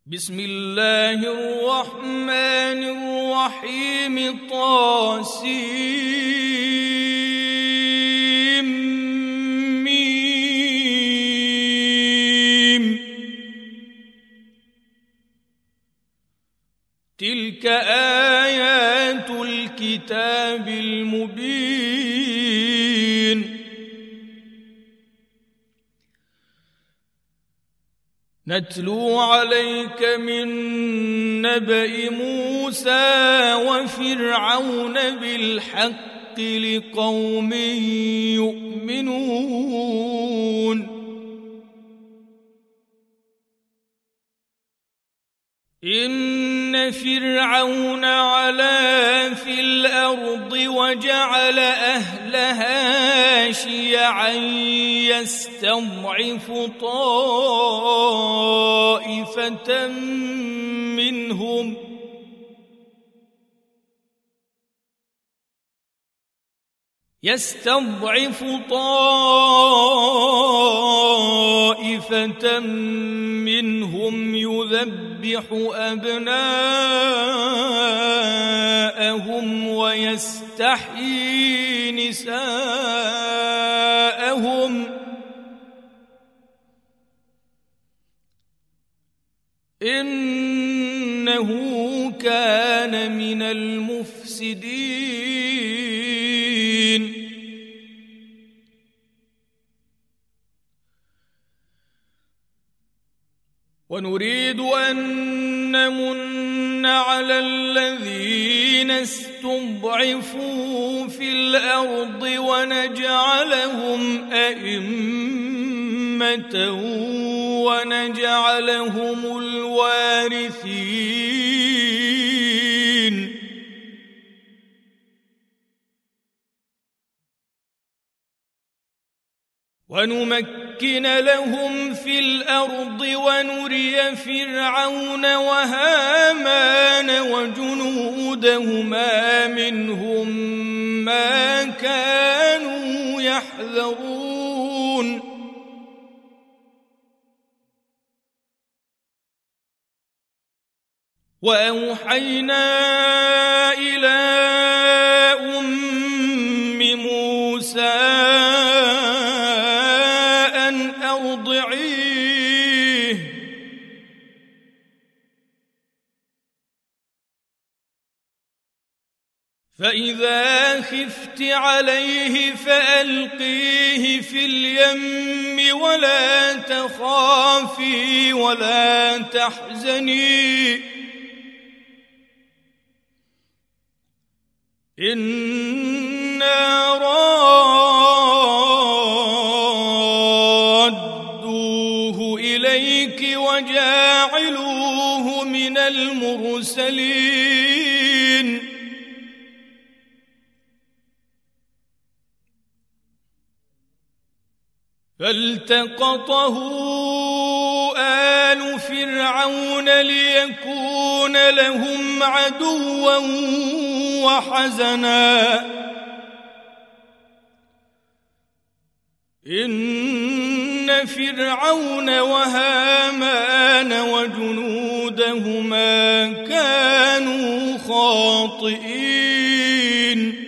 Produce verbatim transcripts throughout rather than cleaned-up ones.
بسم الله الرحمن الرحيم طاسيم ميم تلك آيات الكتاب المبين نتلو عليك من نبأ موسى وفرعون بالحق لقوم يؤمنون إن فرعون علا في الأرض وجعل أهلها شيعا يستضعف طائفة منهم يستضعف طائفة منهم يذبح أبناءهم ويستحيي نساءهم إنه كان من المفسدين ونريد أن نمن على الذين استضعفوا في الأرض ونجعلهم أئمة ونجعلهم الوارثين ونمكن لهم في الأرض ونري فرعون وهامان وجنودهما منهم ما كانوا يحذرون وأوحينا إلى أم موسى فإذا خفت عليه فألقيه في اليم ولا تخافي ولا تحزني إنا رادوه إليك وجاعلوه من المرسلين فالتقطه آل فرعون ليكون لهم عدوا وحزنا إن فرعون وهامان وجنودهما كانوا خاطئين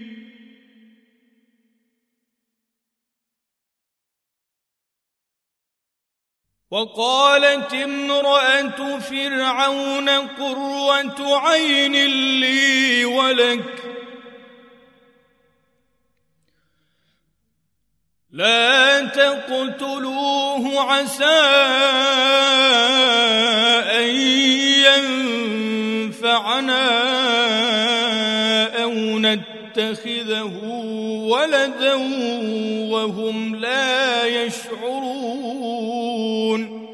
وقالت امرأة فرعون قرة عين لي ولك لا تقتلوه عسى أن ينفعنا أو نتخذه ولدا وهم لا يشعرون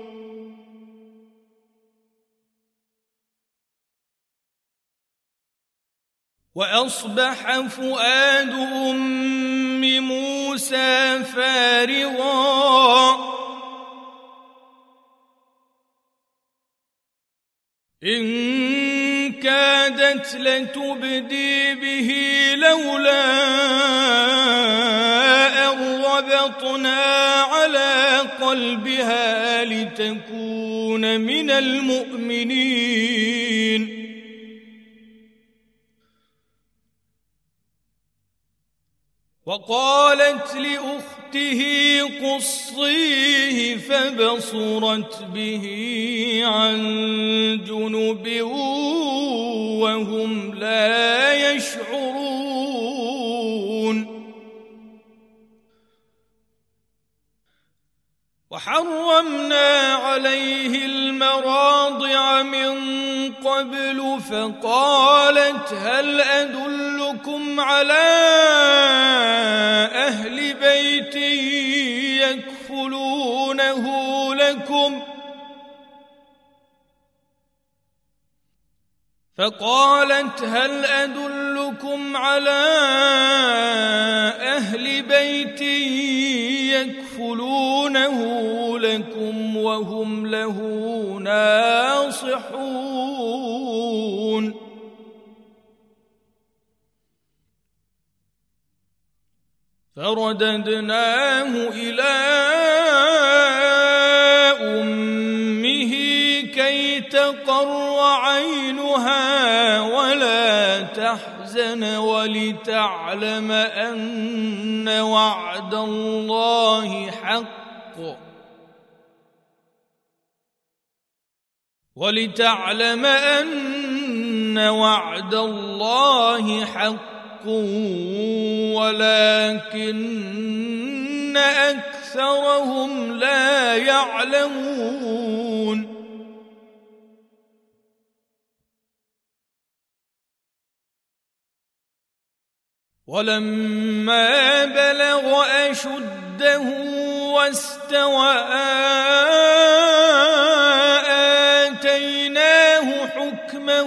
وأصبح فؤاد أم موسى فارغا إن كادت لتبدي به لولا أن ربطنا على قلبها لتكون يكون من المؤمنين. وقالت لأخته قصيه فبصرت به عن جنب وهم لا يشعرون. وحرمنا عليه المراضع من قبل فقالت هل أدلكم على أهل بيت يكفلونه لكم فقالت هل أدلكم على أهل بيت يكفلونه لكم وهم له ناصحون. فرددناه إلى أمه كي تقر عينها ولا تحزن ولتعلم أن وعد الله حق ولتعلم أن وعد الله حق ولكن أكثرهم لا يعلمون. ولما بلغ أشده واستوى آتيناه حكما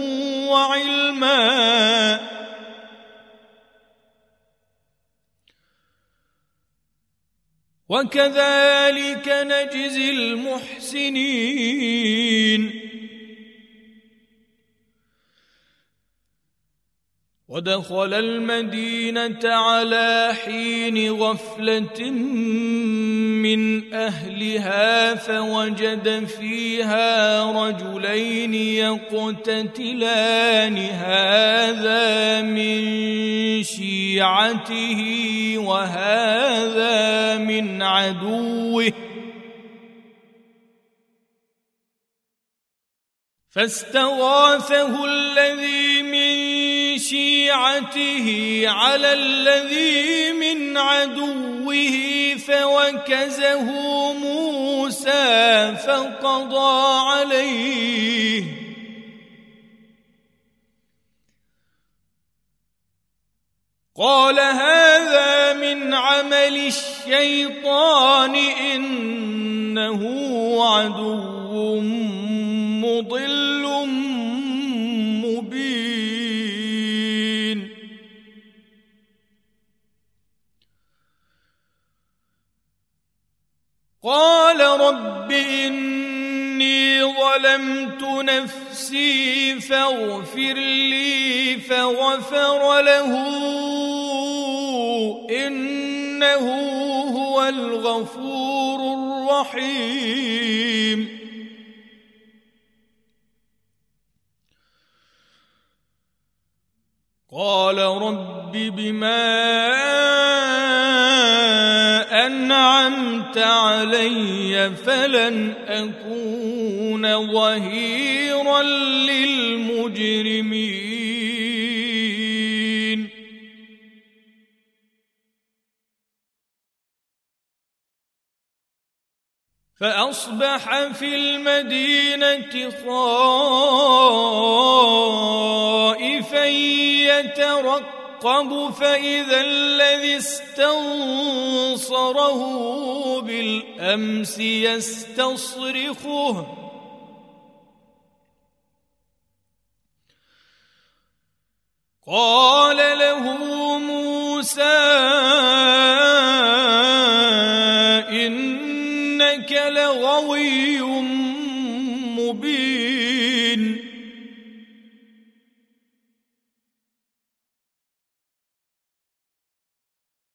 وعلما وكذلك نجزي المحسنين. ودخل المدينة على حين غفلة من أهلها فوجد فيها رجلين يقتتلان هذا من شيعته وهذا من عدوه فاستغاثه الذي من شيعته على الذي من عدوه فوكزه موسى فقضى عليه قال هذا من عمل الشيطان إنه عدو مضل مبين. قال رب إني ظلمت نفسي فاغفر لي فغفر له إنه هو الغفور الرحيم. قال رب بما أنعمت علي فلن أكون ظهيرا للمجرمين. فأصبح في المدينة خائفا يترقب فإذا الذي استنصره بالأمس يستصرخه قال له موسى إنك لغوي مبين.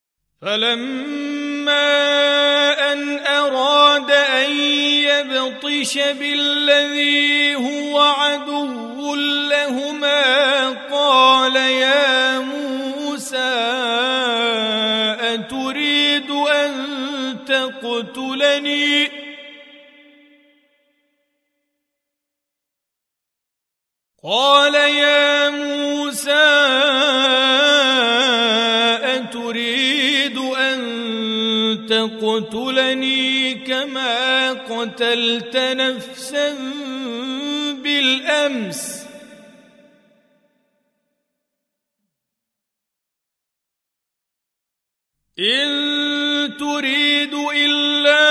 فلما أن أراد أن يبطش فبطش بالذي هو عدو لهما قال يا موسى أتريد أن تقتلني قال يا موسى أتريد أن تقتلني كما قتلت نفسا بالأمس إن تريد إلا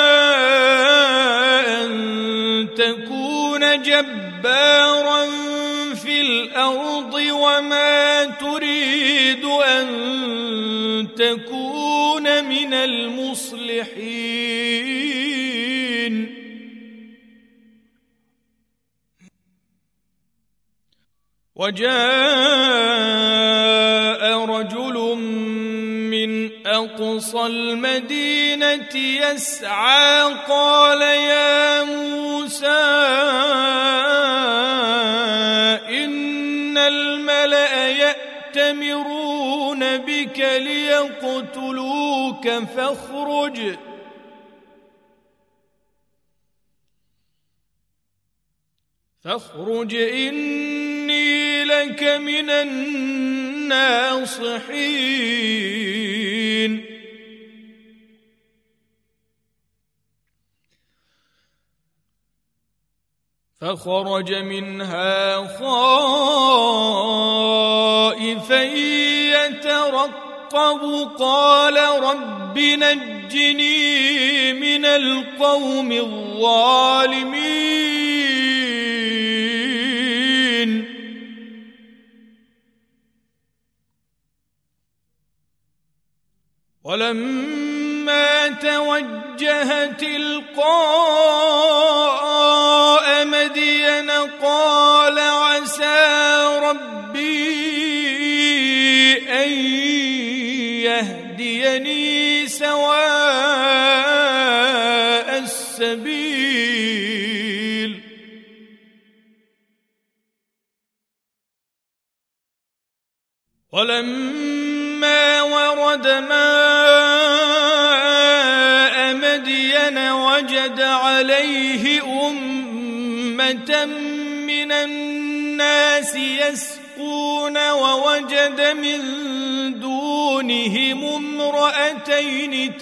أن تكون جبارا في الأرض وما تريد أن تكون من المصلحين وجاء رجل من أقصى المدينة يسعى قال يا موسى إن الملأ يأتمرون بك ليقتلوك فاخرج فاخرج إني لك من الناصحين فخرج منها خائفا يترقب قال رب نجني من القوم الظالمين ولما توجه تلقاء مدين قال عسى ربي أن يهديني سواء السبيل ولما ورد ماء مدين وجد عليه أمة من الناس يسقون ووجد من دونهم امرأتين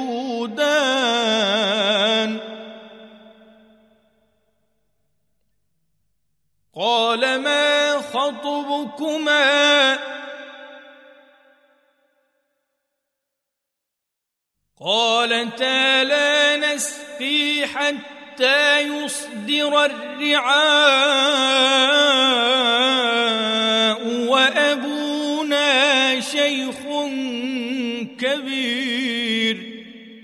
تذودان قال ما خطبكما قالتا لا نسقي حتى يصدر الرعاء وأبونا شيخ كبير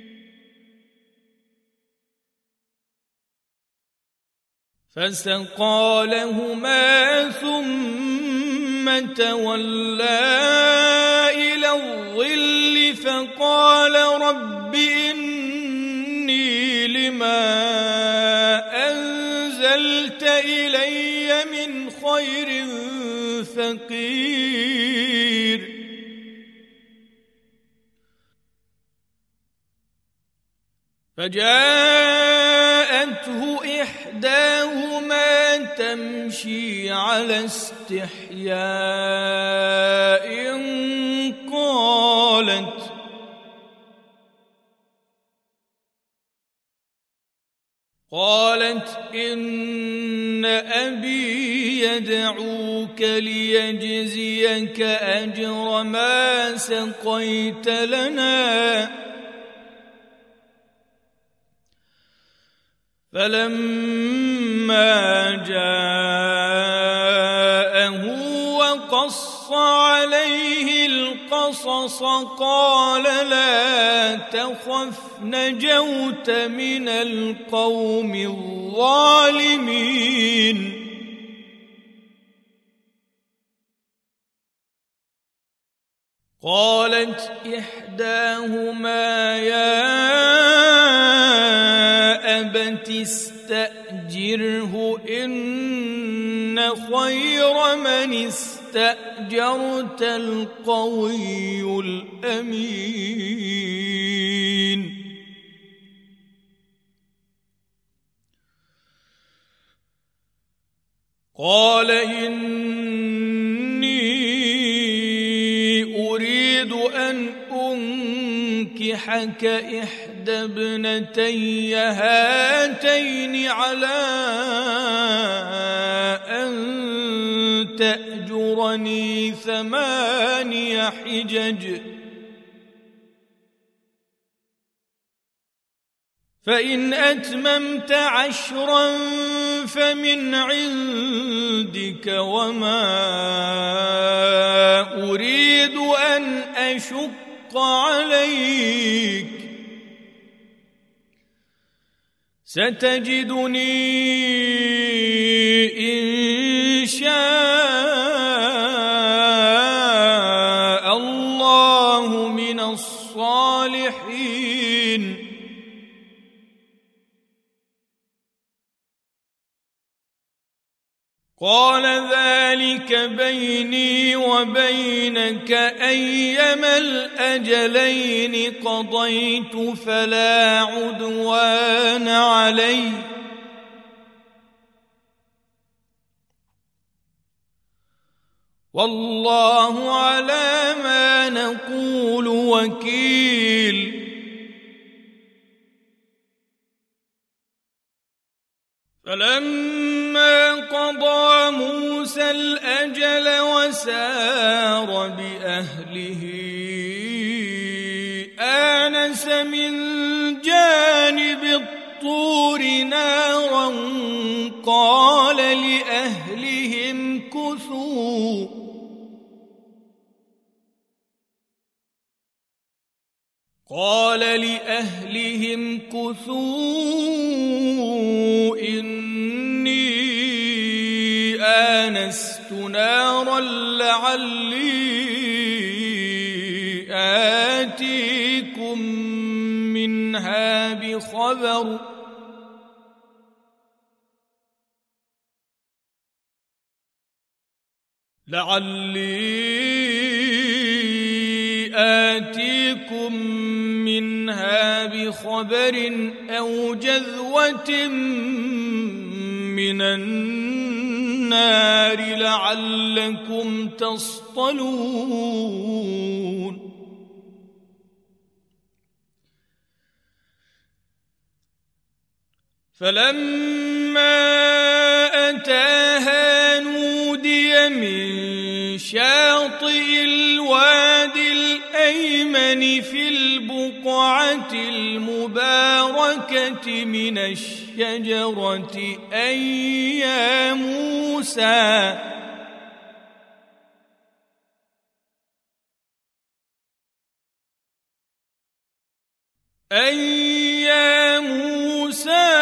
فسقى لهما ثم تولى إلى الظل فقال رب إني لما أنزلت إلي من خير فقير فجاءته إحداهما تمشي على استحياء قالت قالت إن أبي يدعوك ليجزيك أجر ما سقيت لنا فلما جاءه وقص عليه القصص قال لا تخف نجوت من القوم الظالمين قالت إحداهما يا أبت تستأجره إن خير من استأجرت القوي الأمين قال إني أريد أن أنكحك إحدى ابنتي هاتين على أن تأجرني ثماني حجج فإن أتممت عشرا فمن عندك وما أريد أن أشق عليك ستجدني إن شاء الله من الصالحين قال ذلك بيني وبينك أيما الأجلين قضيت فلا عدوان علي والله على ما نقول وكيل فلما قضى موسى الأجل وسار بأهله آنس من جانب الطور نارا قال لأهلهم كثوا قال لأهلهم كثوا إني آنست نارا لعلي آتيكم منها بخبر لعلي آتيكم منها بخبر أو جذوة من النار لعلكم تصطلون فلما أتاها نودي من شاطئ الوادي الأيمن في البقعة المباركة من الشجرة أي يا موسى أي يا موسى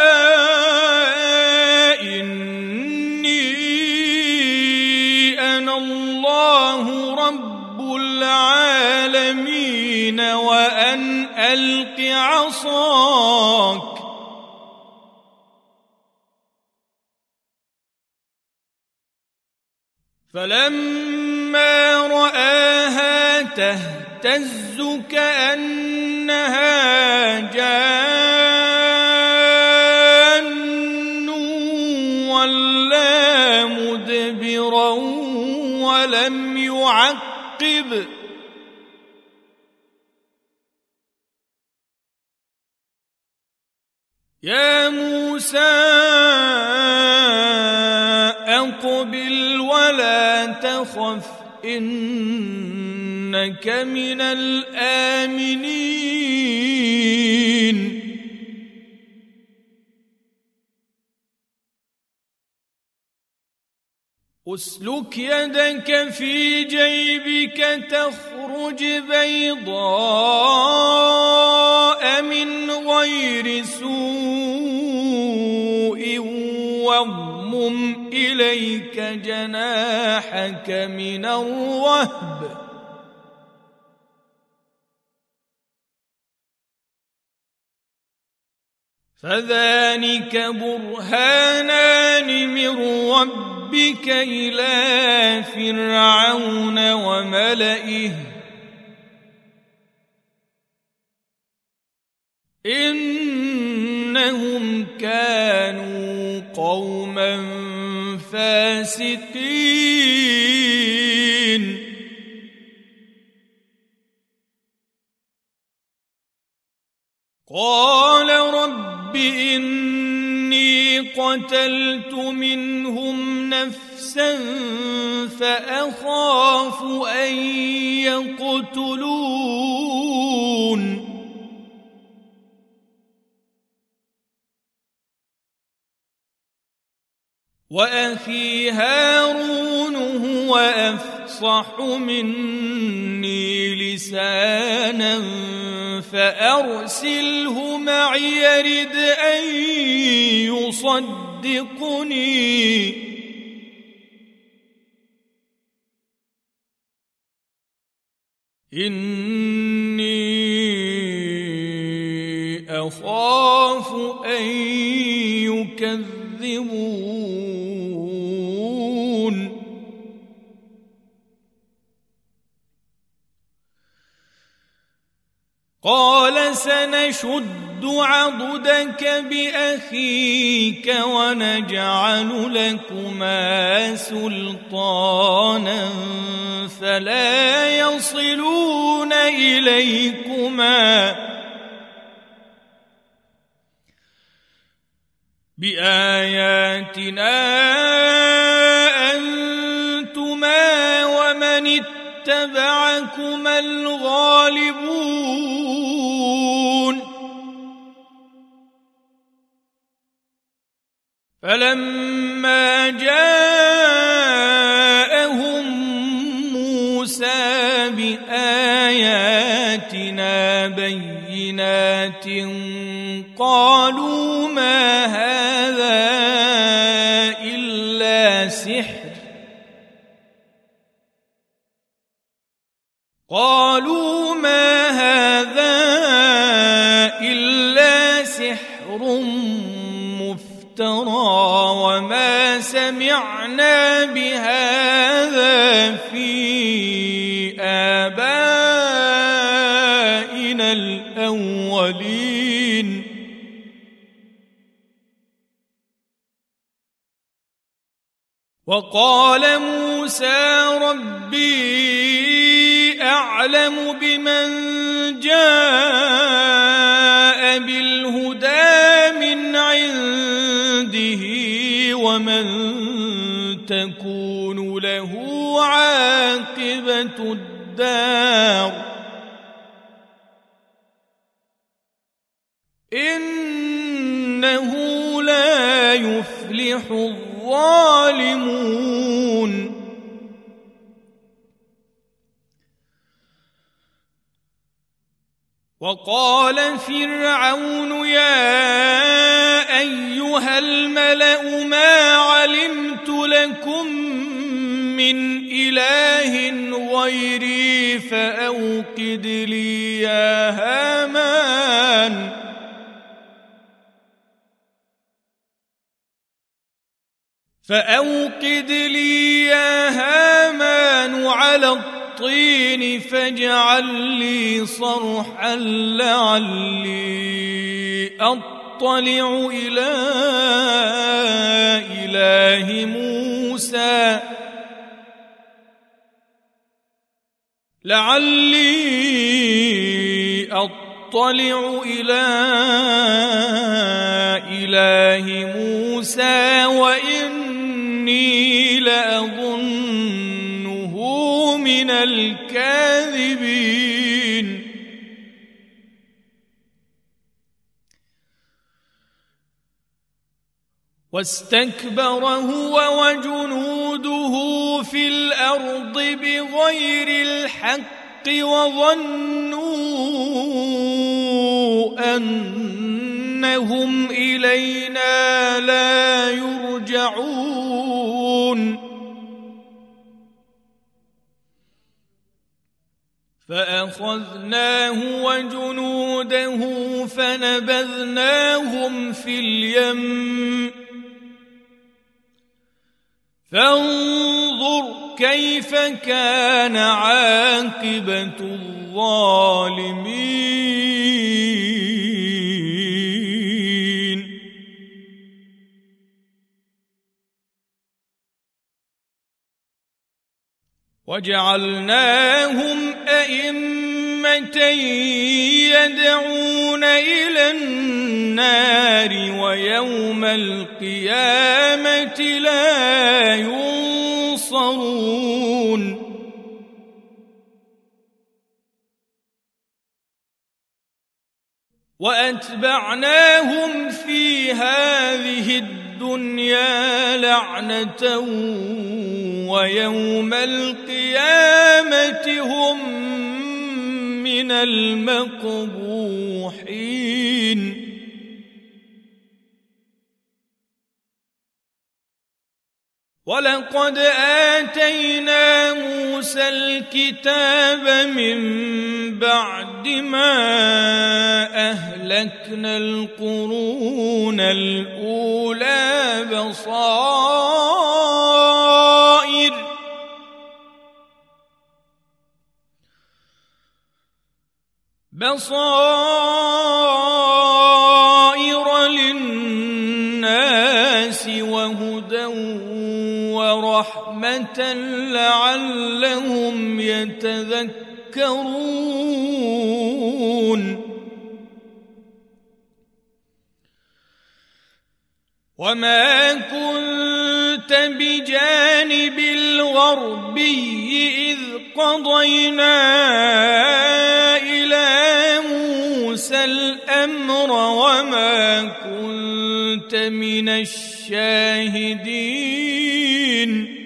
الله رب العالمين وأن ألق عصاك فلما رآها تهتز كأنها جان ولا مدبرا ولم يعقب يا موسى أقبل ولا تخف إنك من الآمنين أسلك يدك في جيبك تخرج بيضاء من غير سوء واضمم إليك جناحك من الرهب فذلك برهانان من ربك إلى فرعون وملئه إنهم كانوا قوما فاسقين قال رب إني قتلت منهم نفسا فأخاف أن يقتلون وأخي هارون هو أفصح مني لسانا فأرسله معي يرد أن يصدقني إني أخاف أن يكذبون قال سنشد عضدك بأخيك ونجعل لكما سلطانا فلا يصلون إليكما بآياتنا أنتما ومن اتبعكما الغالبون فلما جاءهم موسى بآياتنا بينات قالوا ما هذا إلا سحر قالوا ما هذا إلا سحر مفترى وما سمعنا بهذا في آبائنا الأولين وقال موسى ربي أعلم بمن جاء بالهدى من عنده ومن تكون له عاقبة الدار إنه لا يفلح الظالمون وقال فرعون يا أيها الملأ ما علمت لكم من إله غيري فأوقد لي يا هامان فأوقد لي يا هامان على الطين فاجعل لي صرحا لعلي أطلع إلى إله موسى لعلي أطلع إلى إله موسى وإني لأظنه من الكاذبين واستكبر هو وجنوده في الأرض بغير الحق وظنوا أنهم إلينا لا يرجعون فأخذناه وجنوده فنبذناهم في اليم فانظر كيف كان عاقبة الظالمين وجعلناهم أئمة يدعون إلى النار ويوم القيامة لا ينصرون وأتبعناهم في هذه الدنيا لعنة ويوم القيامة هم من المقبوحين ولقد آتينا موسى الكتاب من بعد ما أهلكنا القرون الأولى بصائر بصائر للناس وهدى ورحمة لعلهم يتذكرون وما كنت بجانب الغربي إذ قضينا إلى موسى الأمر وما كنت من الشاهدين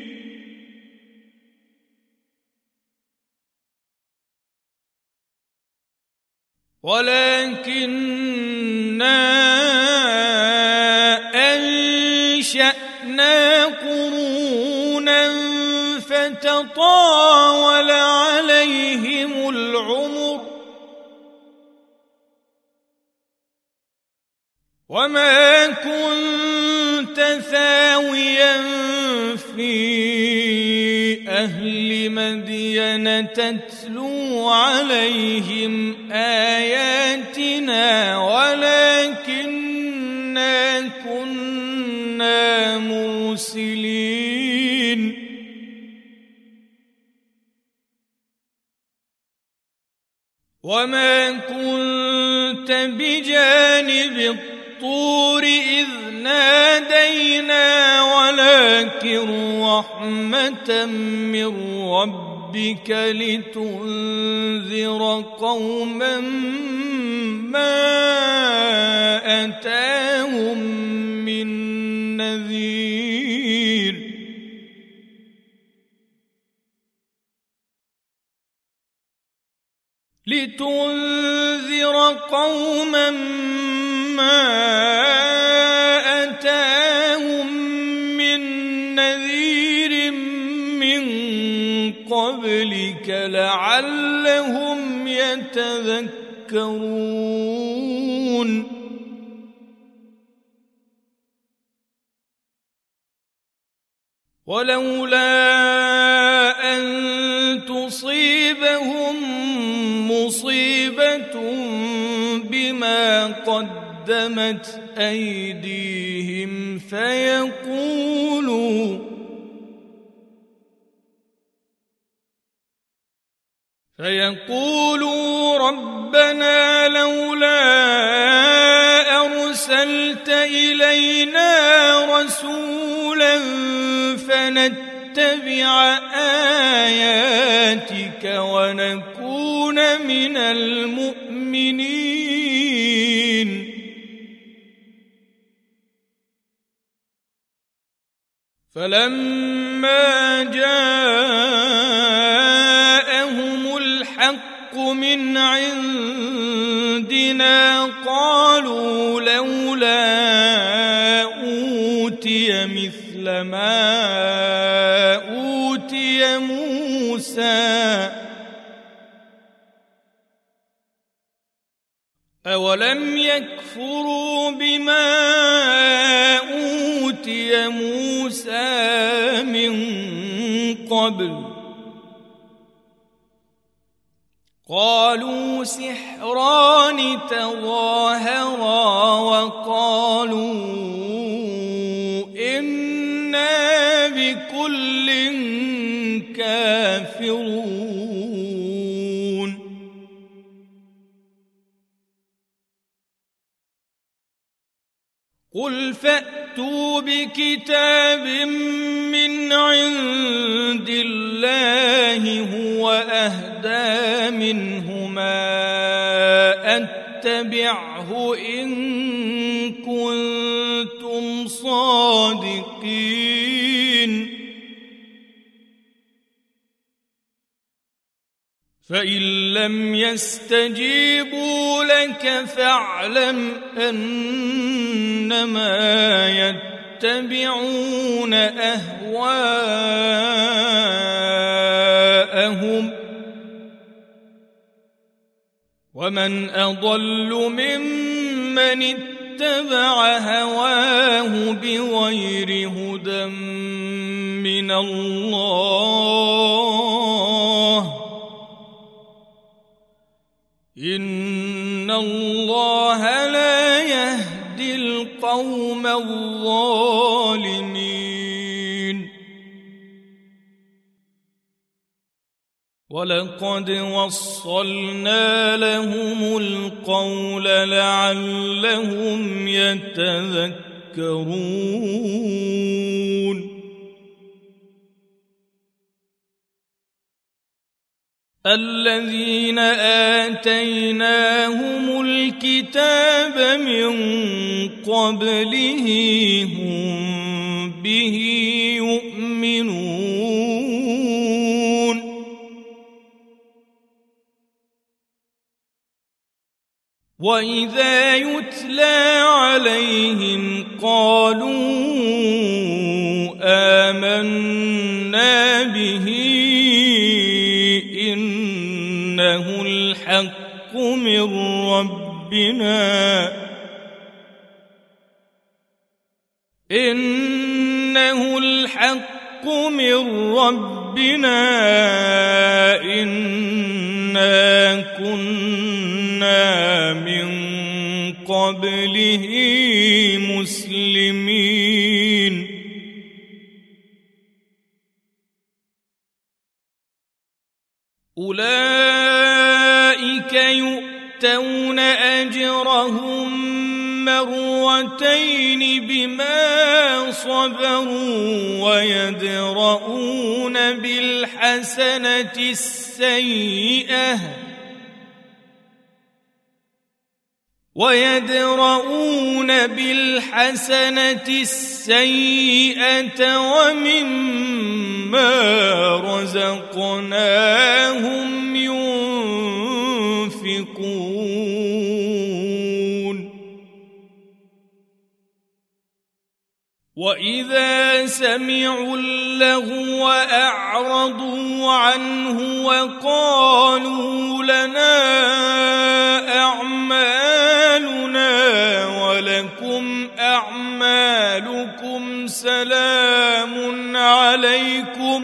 ولكننا أنشأنا قرونا فتطاول عليهم العمر وما كنت ثاويا في أهل مدين تتلو عليهم آياتنا ولكننا كنا مرسلين وما كنت بجانب الطور إذ نادينا ولكن رحمة من ربك لتنذر قوما ما أتاهم من نذير لتنذر قوما ما أتاهم من نذير من قبلك لعلهم يتذكرون ولولا أن تصيبهم مصيبة بما قدمت أيديهم فيقولوا فيقولوا ربنا لولا أرسلت إلينا رسولا فنتبع آياتك ونكون من المؤمنين فلما جاءهم الحق من عندنا قالوا لولا أوتي مثل ما أوتي موسى أولم يكفروا بما أوتي موسى من قبل قالوا سحران تظاهرا وقالوا إنا بكل كافرون قل فأتوا بكتاب من عند الله هو أهدى منهما أتبعه إن كنتم صادقين فإن لم يستجيبوا لك فاعلم أنما يتبعون أهواءهم ومن أضل ممن اتبع هواه بغير هدى من الله إن الله لا يهدي القوم الظالمين ولقد وصلنا لهم القول لعلهم يتذكرون الذين آتيناهم الكتاب من قبله هم به يؤمنون وإذا يتلى عليهم قالوا آمنا به إنه الحق من ربنا إنه الحق من ربنا إنا كنا من قبله مسلمين أولئك يؤتون أجرهم مرتين بما صبروا ويدرؤون بالحسنة السيئة ويدرؤون بالحسنة السيئة ومما رزقناهم ينفقون وإذا سمعوا اللغو أعرضوا عنه وقالوا لنا أعمالنا ولكم أعمالكم سلام عليكم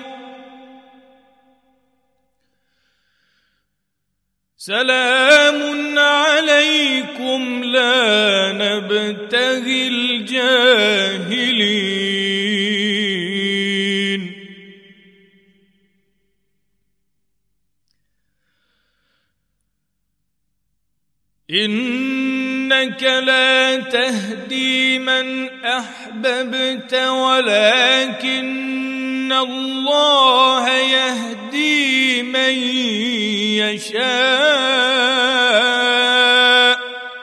سلام عليكم لا نبتغي الجاهلين إنك لا تهدي من أحببت ولكن الله يهدي من يشاء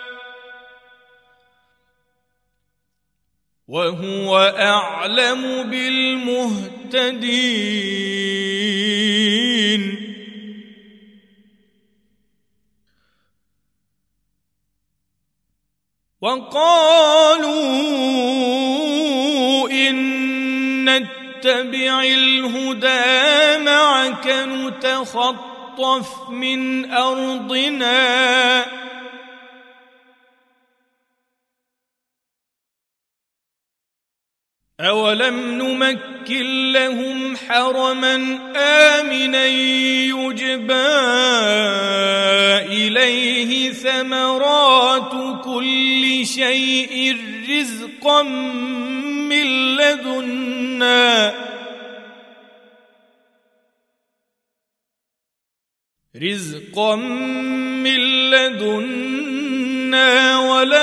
وهو أعلم بالمهتدين وقالوا إن نتبع الهدى معك نتخطف من أرضنا أولم نمكن لهم حرما آمنا يجبى إليه ثمرات كل شيء رزقا من لدنا رزقا من لدنا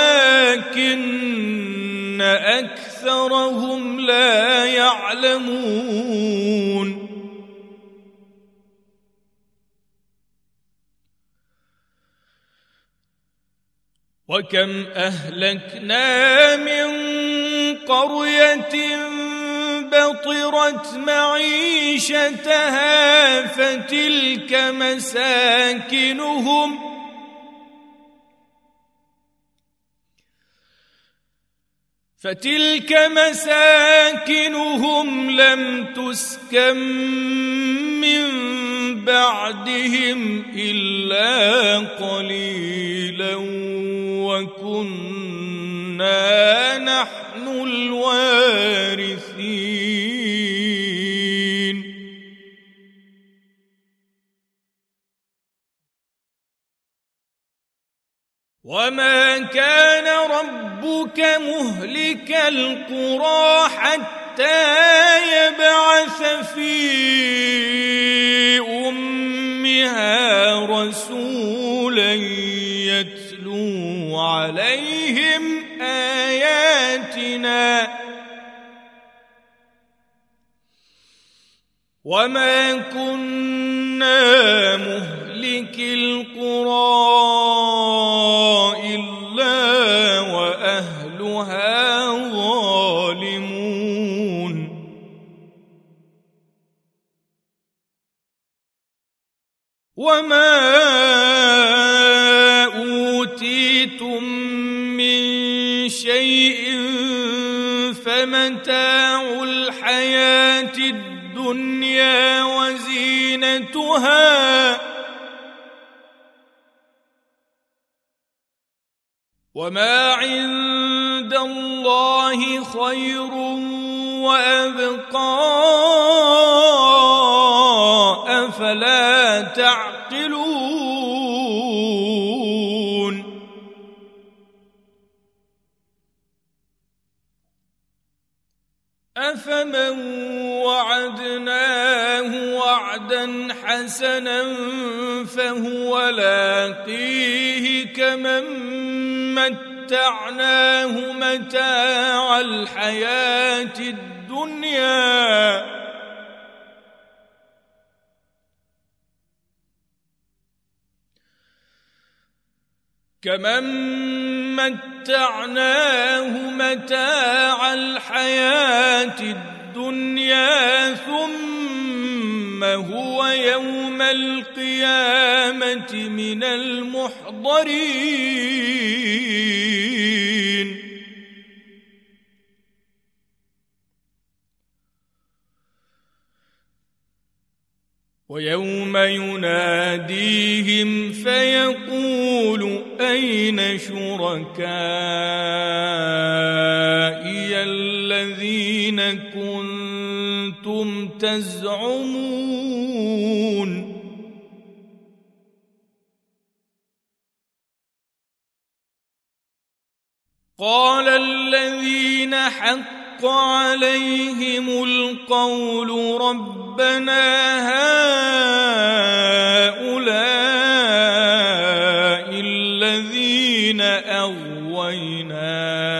ولكن أكثرهم لا يعلمون وكم أهلكنا من قرية بطرت معيشتها فتلك مساكنهم فتلك مساكنهم لم تسكن من بعدهم إلا قليلا وكنا نحن الوارثين وما كان ربك مهلك القرى حتى يبعث في أمها رسولا يتلو عليهم آياتنا وما كنا مهلك القرى إلا وأهلها ظالمون وما أوتيتم من شيء فمتاع الحياة الدنيا وزينتها وما عند الله خير وأبقى أفلا تعقلون أفمن وعدناه وعدا حسنا فهو لاقيه كمن متعناه متاع الحياة الدنيا كمن متعناه متاع الحياة الدنيا ثم هو يوم القيامة من المحضرين ويوم يناديهم فيقول أين شركائي الذين كنتم تزعمون قال الذين حق عليهم القول ربنا هؤلاء الذين أغوينا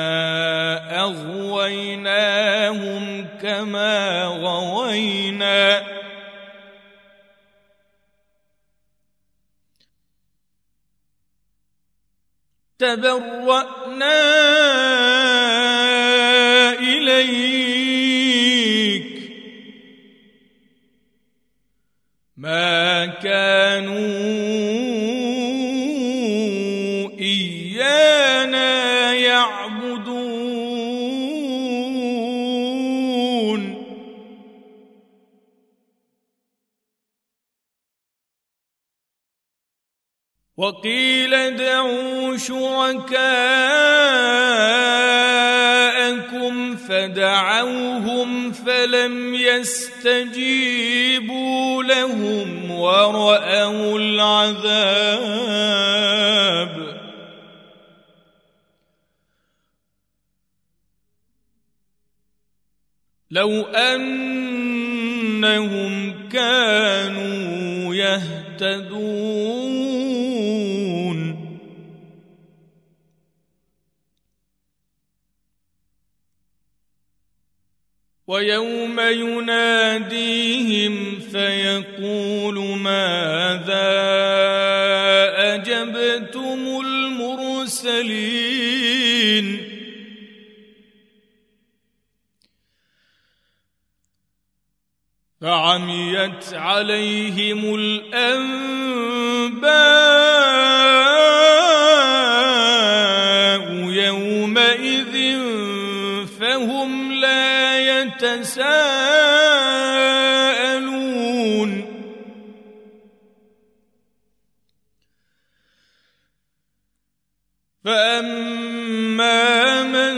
أغويناهم كما غوينا تبرأنا إليك ما كانوا إيانا يعبدون وقيل ادعوا شركاءكم فدعوهم فلم يستجيبوا لهم ورأوا العذاب لو أنهم كانوا يهتدون ويوم يناديهم فيقول ماذا أجبتم المرسلين فعميت عليهم الأنباء يومئذ فهم لا يتساءلون فأما من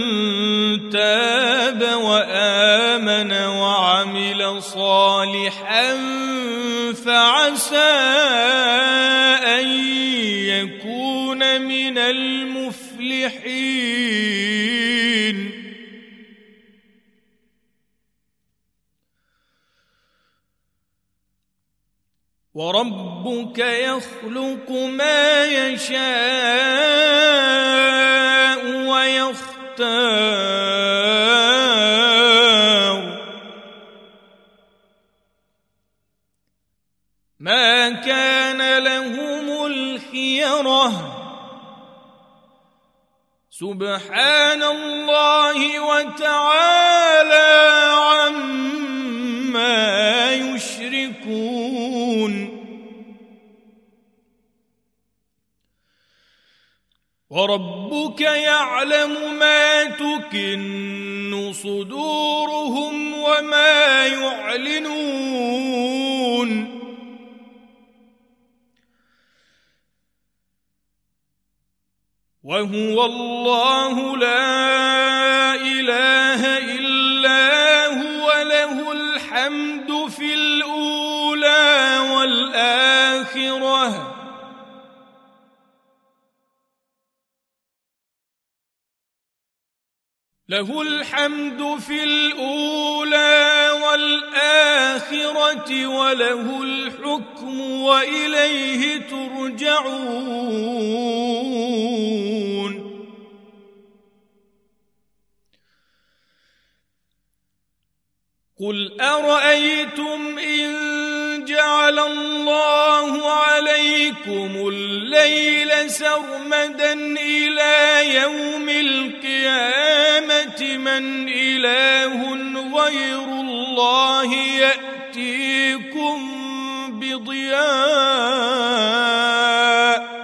تاب وآمن وعمل صالحا فعسى أن يكون من المفلحين وربك يخلق ما يشاء ويختار ما كان لهم الخيرة سبحان الله وتعالى عما يشركون وربك يعلم ما تكن صدورهم وما يعلنون وهو الله لا إله إلا هو له الحمد في الأولى والآخرة له الحمد في الأولى والآخرة وله الحكم وإليه ترجعون قل أرأيتم إن جعل الله عليكم الليل سرمدا إلى يوم القيامة من إله غير الله يأتيكم بضياء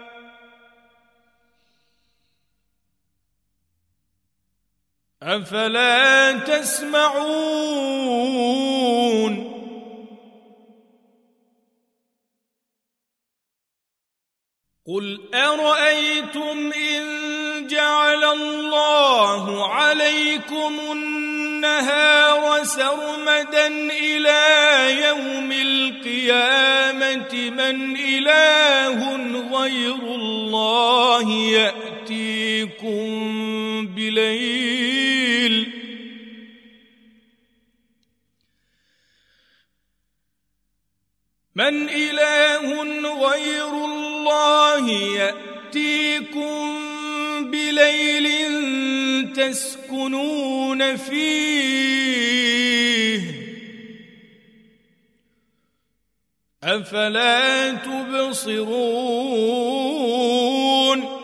أفلا تسمعون قل أرأيتم إن جعل الله عليكم النهار سرمدا إلى يوم القيامة من إله غير الله يأتيكم بليل من إله غير الله يأتيكم بليل تسكنون فيه أفلا تبصرون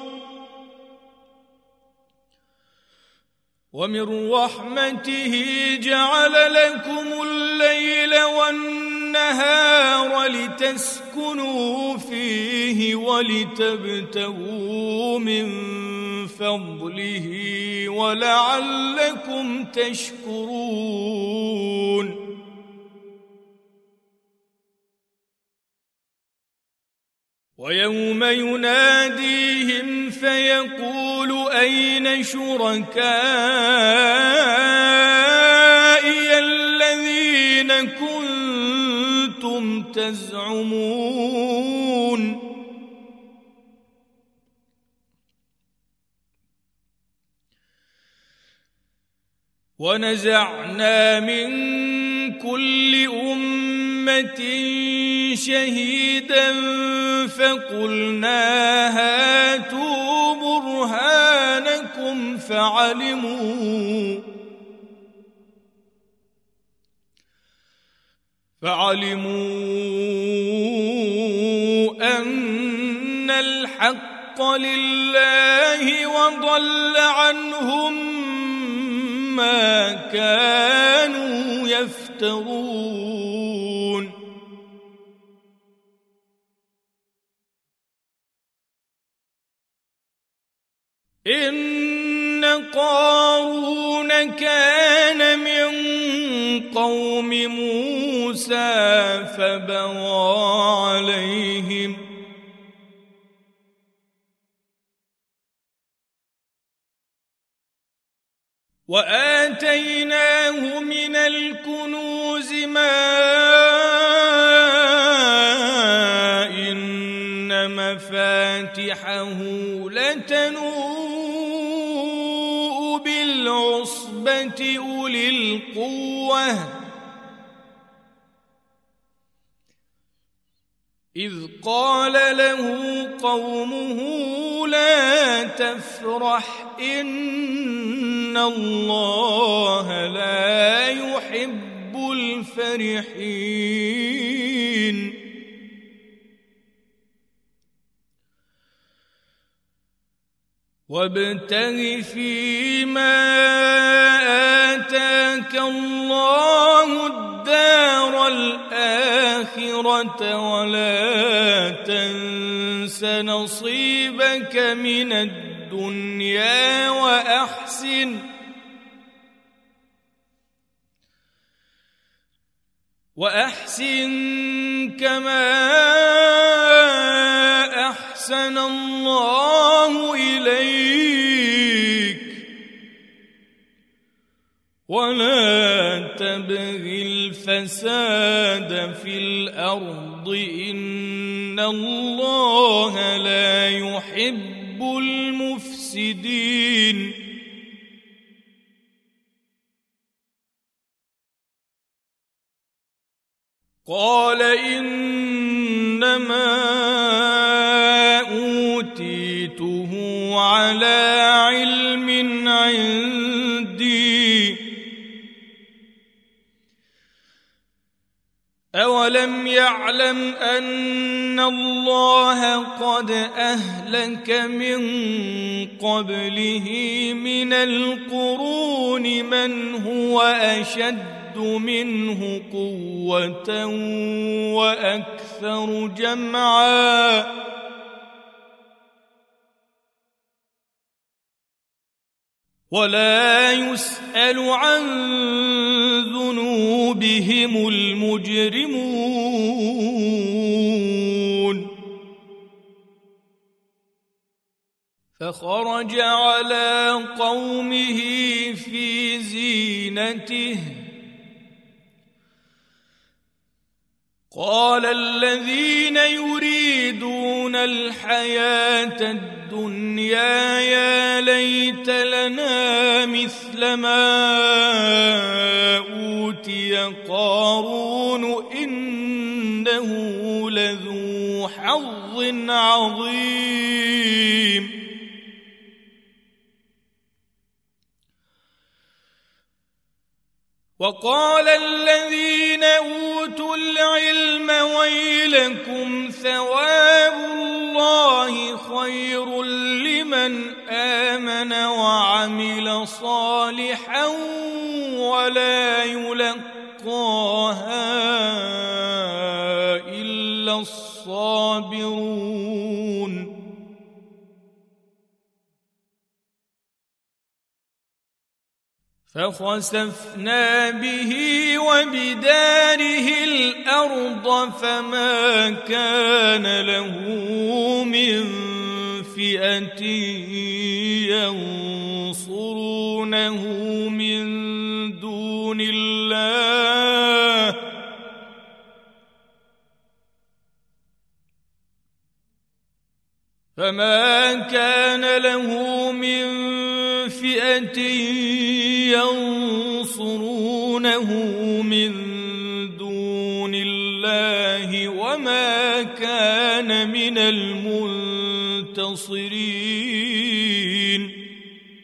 ومن رحمته جعل لكم الليل والنهار لتسكنوا فيه ولتبتغوا من فضله ولعلكم تشكرون ويوم يناديهم فيقول أين شركائي الذين كنتم تزعمون ونزعنا من كل أمة شهيدا فقلنا هاتوا برهانكم فعلموا فعلموا أن الحق لله وضل عنهم ما كانوا يفترون إن قارون كان من قوم موسى فبغى عليهم وآتيناه من الكنوز ما إن مفاتحه لتنوء بالعصبة أولي القوة إذ قال له قومه لا تفرح إن الله لا يحب الفرحين وابتغ فيما آتاك الله الدار الآخرة ولا تنس نصيبك من الدنيا وأحسن وأحسن كما أحسن الله إليك ولا تبغ الفساد في الأرض إن الله لا يحب المفسدين قال إنما أوتيته على علم عندي أولم يعلم أن الله قد أهلك من قبله من القرون من هو أشد منه قوة وأكثر جمعا ولا يسأل عن ذنوبهم المجرمون فخرج على قومه في زينته قال الذين يريدون الحياة الدنيا يا ليت لنا مثل ما أوتي قارون إنه لذو حظ عظيم وقال الذين أوتوا العلم ويلكم ثواب الله خير لمن آمن وعمل صالحا ولا يلقاها إلا الصابرون فخسفنا به وبداره الأرض فما كان له من فئة ينصرونه من دون الله فما كان له من فئة ينصرونه من دون الله وما كان من المنتصرين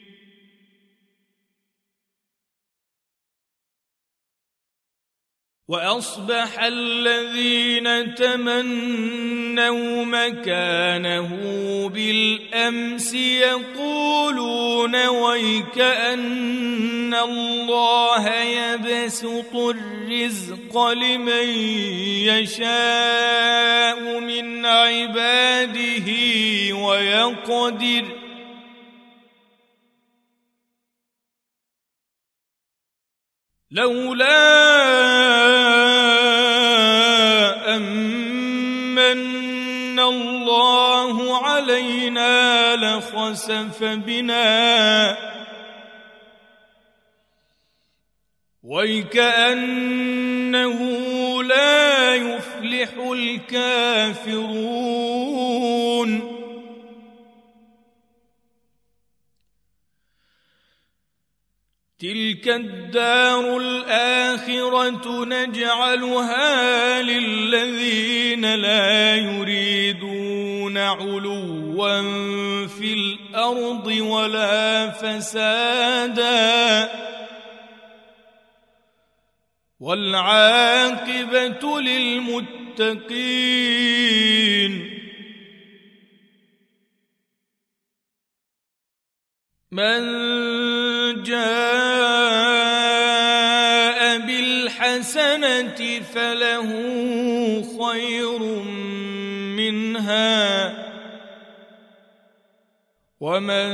وأصبح الذين تمنوا مكانه بالأمس يقولون ويكأن الله يبسط الرزق لمن يشاء من عباده ويقدر لولا أمن الله علينا لخسف بنا ويكأنه لا يفلح الكافرون تلك الدار الآخرة نجعلها للذين لا يريدون علوا في الأرض ولا فسادا والعاقبة للمتقين من جاء بالحسنة فله خير منها ومن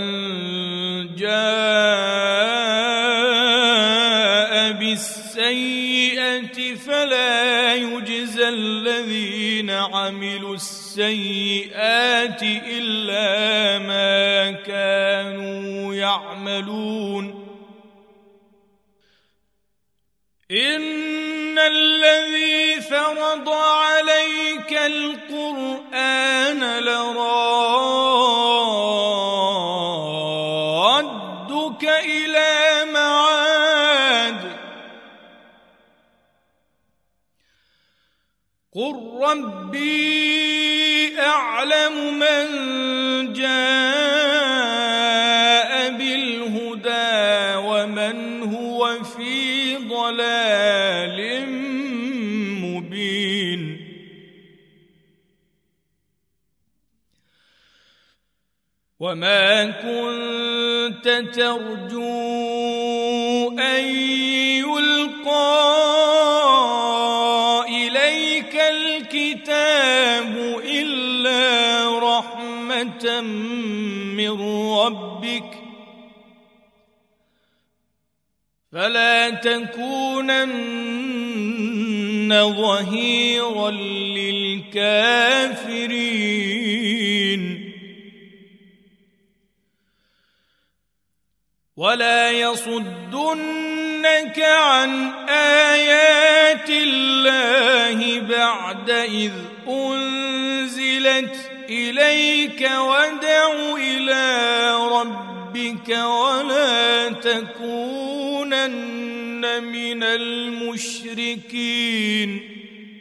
جاء بالسيئة فلا يجزى الذين عملوا السيئات إلا ما كانوا يعملون إن الذي فرض عليك القرآن لرادك إلى معاد قل ربي أعلم من جاء بالهدى ومن هو في ضلال مبين وما كنت ترجو أن يلقى إليك الكتاب إلا رحمة من ربك فلا تكونن ظهيرا للكافرين ولا يصدنك عن آيات الله بعد إذ أنزلت إليك وادع إلى ربك ولا تكونن من المشركين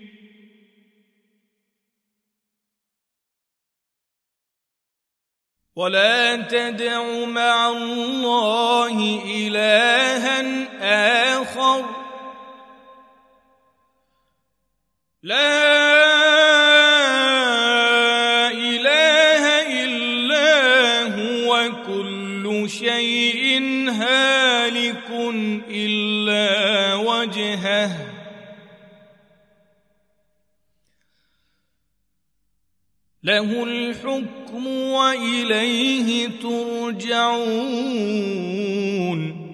ولا تدع مع الله إلها آخر لا إله إلا هو كل شيء هالك إلا وجهه له الحكم وإليه ترجعون